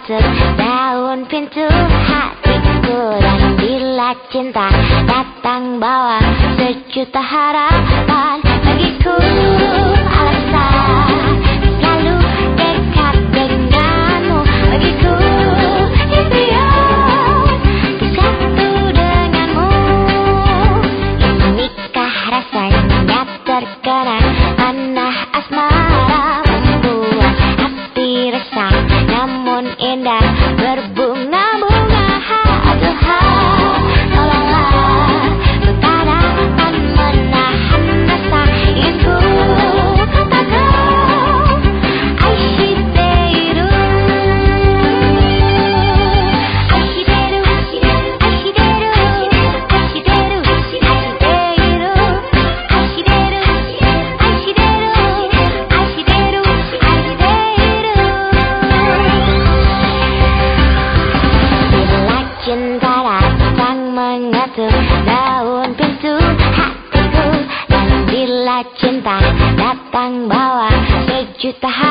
mengetuk daun pintu hatiku. Dan bila cinta datang bawa sejuta harapan bagiku, alasan selalu dekat denganmu bagiku. Impian bersatu denganmu, inikah rasanya terkenang tanah asmara, membuat hati resah namun indah berbunga-bunga. Tuhan, tolonglah ku tak dapat menahan rasa inginku katakan Aishideru, Aishideru, Aishideru, Aishideru, Aishideru, Aishideru, Aishideru, Aishideru. Bila cinta datang mengetuk daun pintu hatiku, dan bila cinta datang bawa sejuta